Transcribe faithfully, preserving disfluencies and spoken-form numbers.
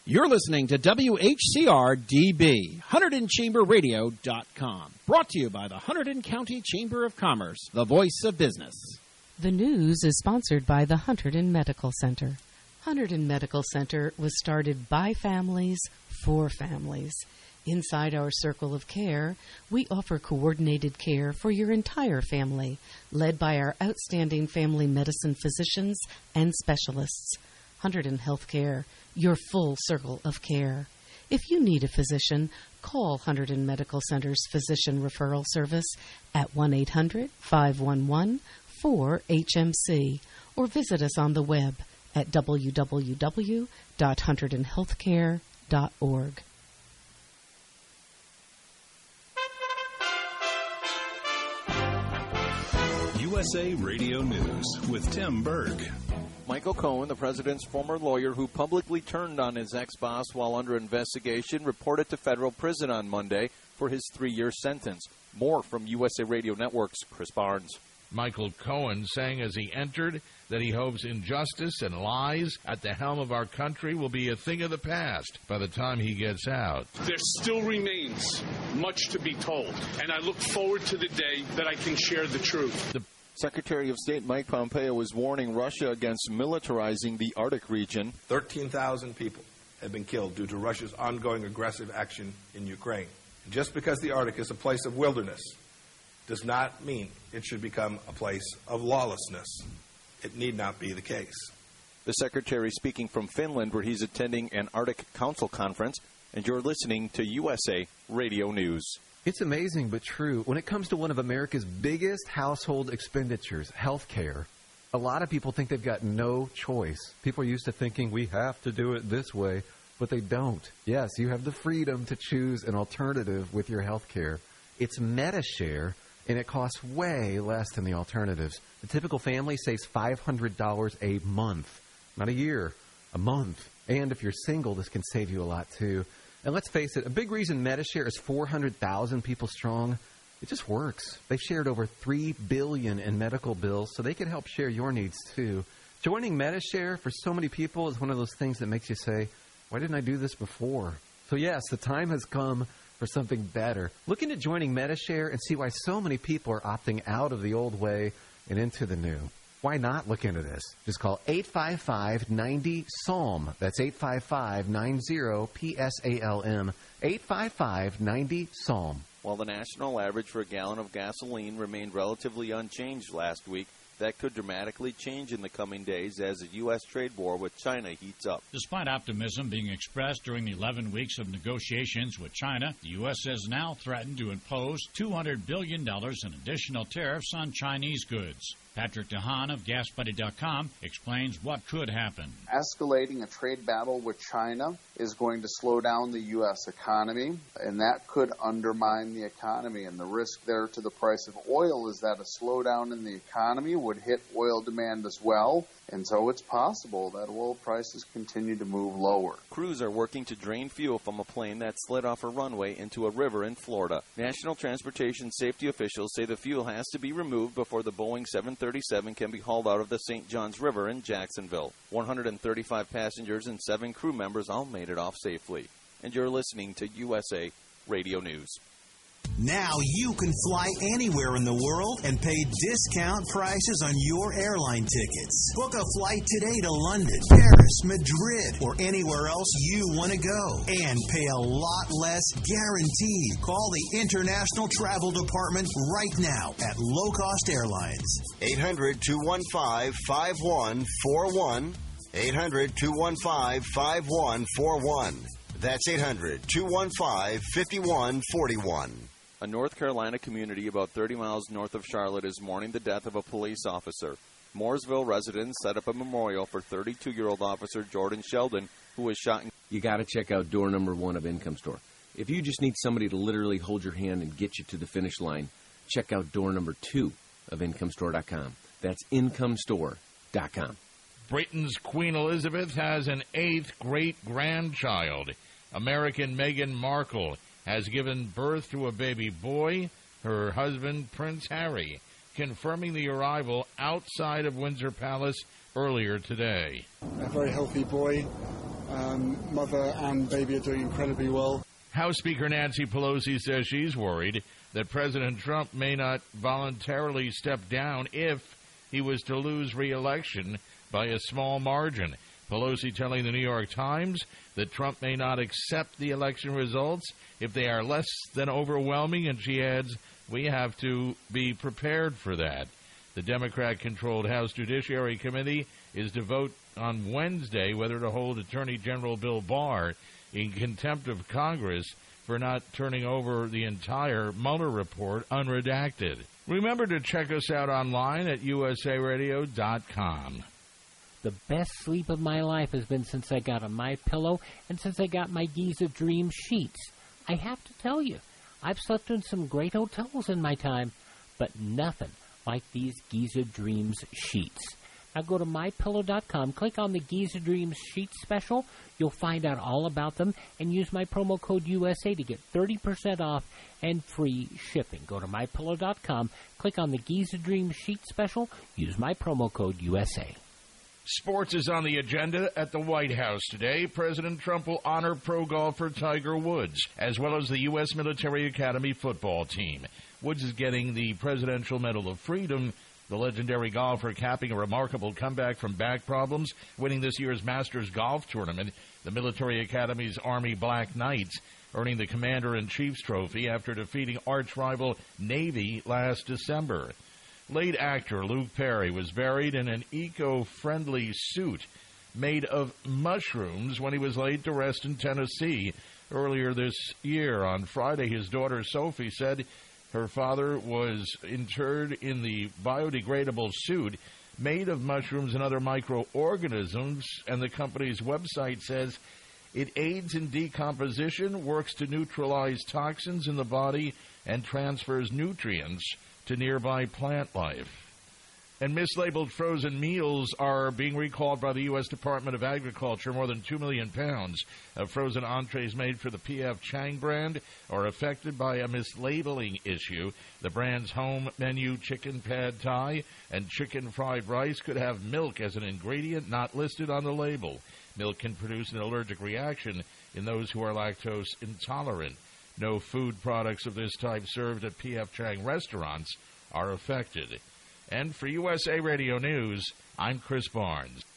You're listening to W H C R D B, Hunterdon Chamber Radio dot com. Brought to you by the Hunterdon County Chamber of Commerce, the voice of business. The news is sponsored by the Hunterdon Medical Center. Hunterdon Medical Center was started by families for families. Inside our circle of care, we offer coordinated care for your entire family, led by our outstanding family medicine physicians and specialists. Hunterdon Healthcare, your full circle of care. If you need a physician, call Hunterdon Medical Center's Physician Referral Service at one eight hundred, five one one, four H M C or visit us on the web at w w w dot hunterdon healthcare dot org. U S A Radio News with Tim Berg. Michael Cohen, the president's former lawyer who publicly turned on his ex-boss while under investigation, reported to federal prison on Monday for his three-year sentence. More from U S A Radio Network's Chris Barnes. Michael Cohen saying as he entered that he hopes injustice and lies at the helm of our country will be a thing of the past by the time he gets out. There still remains much to be told, and I look forward to the day that I can share the truth. The Secretary of State Mike Pompeo is warning Russia against militarizing the Arctic region. thirteen thousand people have been killed due to Russia's ongoing aggressive action in Ukraine. And just because the Arctic is a place of wilderness does not mean it should become a place of lawlessness. It need not be the case. The Secretary speaking from Finland, where he's attending an Arctic Council conference, and you're listening to U S A Radio News. It's amazing but true. When it comes to one of America's biggest household expenditures, health care, a lot of people think they've got no choice. People are used to thinking we have to do it this way, but they don't. Yes, you have the freedom to choose an alternative with your health care. It's MediShare, and it costs way less than the alternatives. The typical family saves five hundred dollars a month, not a year, a month. And if you're single, this can save you a lot, too. And let's face it, a big reason MediShare is four hundred thousand people strong, it just works. They've shared over three billion dollars in medical bills, so they can help share your needs, too. Joining MediShare for so many people is one of those things that makes you say, why didn't I do this before? So, yes, the time has come for something better. Look into joining MediShare and see why so many people are opting out of the old way and into the new. Why not look into this? Just call eight five five, nine zero, S A L M. That's eight five five, nine zero, P S A L M. eight five five, nine zero, S A L M. While the national average for a gallon of gasoline remained relatively unchanged last week, that could dramatically change in the coming days as the U S trade war with China heats up. Despite optimism being expressed during the eleven weeks of negotiations with China, the U S has now threatened to impose two hundred billion dollars in additional tariffs on Chinese goods. Patrick DeHaan of Gas Buddy dot com explains what could happen. Escalating a trade battle with China is going to slow down the U S economy, and that could undermine the economy. And the risk there to the price of oil is that a slowdown in the economy would hit oil demand as well. And so it's possible that oil prices continue to move lower. Crews are working to drain fuel from a plane that slid off a runway into a river in Florida. National Transportation Safety officials say the fuel has to be removed before the Boeing seven thirty-seven can be hauled out of the Saint Johns River in Jacksonville. one hundred thirty-five passengers and seven crew members all made it off safely. And you're listening to U S A Radio News. Now you can fly anywhere in the world and pay discount prices on your airline tickets. Book a flight today to London, Paris, Madrid, or anywhere else you want to go. And pay a lot less guaranteed. Call the International Travel Department right now at Low Cost Airlines. eight hundred, two one five, five one four one. eight hundred, two one five, five one four one. That's eight hundred, two one five, five one four one. A North Carolina community about thirty miles north of Charlotte is mourning the death of a police officer. Mooresville residents set up a memorial for thirty-two-year-old Officer Jordan Sheldon, who was shot in... You got to check out door number one of Income Store. If you just need somebody to literally hold your hand and get you to the finish line, check out door number two of income store dot com. That's income store dot com. Britain's Queen Elizabeth has an eighth great-grandchild. American Meghan Markle has given birth to a baby boy, her husband, Prince Harry, confirming the arrival outside of Windsor Palace earlier today. A very healthy boy, Um, mother and baby are doing incredibly well. House Speaker Nancy Pelosi says she's worried that President Trump may not voluntarily step down if he was to lose re-election by a small margin. Pelosi telling the New York Times that Trump may not accept the election results if they are less than overwhelming, and she adds, we have to be prepared for that. The Democrat-controlled House Judiciary Committee is to vote on Wednesday whether to hold Attorney General Bill Barr in contempt of Congress for not turning over the entire Mueller report unredacted. Remember to check us out online at U S A radio dot com. The best sleep of my life has been since I got a MyPillow and since I got my Giza Dream sheets. I have to tell you, I've slept in some great hotels in my time, but nothing like these Giza Dreams sheets. Now go to my pillow dot com, click on the Giza Dreams sheet special. You'll find out all about them and use my promo code U S A to get thirty percent off and free shipping. Go to my pillow dot com, click on the Giza Dreams sheet special, use my promo code U S A. Sports is on the agenda at the White House today. President Trump will honor pro golfer Tiger Woods, as well as the U S Military Academy football team. Woods is getting the Presidential Medal of Freedom. The legendary golfer capping a remarkable comeback from back problems, winning this year's Masters Golf Tournament, the Military Academy's Army Black Knights, earning the Commander-in-Chief's trophy after defeating arch-rival Navy last December. Late actor Luke Perry was buried in an eco-friendly suit made of mushrooms when he was laid to rest in Tennessee earlier this year. On Friday, his daughter Sophie said her father was interred in the biodegradable suit made of mushrooms and other microorganisms, and the company's website says it aids in decomposition, works to neutralize toxins in the body, and transfers nutrients to nearby plant life. And mislabeled frozen meals are being recalled by the U S Department of Agriculture. More than two million pounds of frozen entrees made for the P F Chang brand are affected by a mislabeling issue. The brand's home menu chicken pad thai and chicken fried rice could have milk as an ingredient not listed on the label. Milk can produce an allergic reaction in those who are lactose intolerant. No food products of this type served at P F Chang restaurants are affected. And for U S A Radio News, I'm Chris Barnes.